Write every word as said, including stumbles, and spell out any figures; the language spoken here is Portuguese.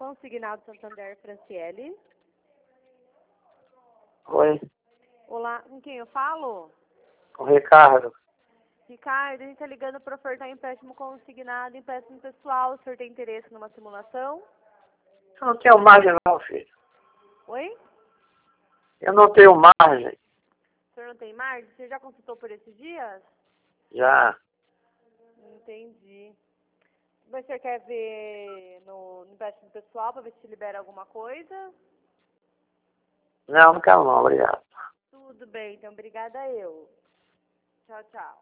Consignado Santander, Franciele. Oi, Olá, com quem eu falo? o Ricardo. Ricardo, a gente está ligando para ofertar empréstimo consignado, empréstimo pessoal. O senhor tem interesse numa simulação? Eu não tenho margem não, filho. Oi? Eu não tenho margem. O senhor não tem margem? Você já consultou por esses dias? Já. Entendi. Mas você quer ver no, no empréstimo pessoal para ver se libera alguma coisa? Não, não quero não, obrigado. Tudo bem, então obrigada eu. Tchau, tchau.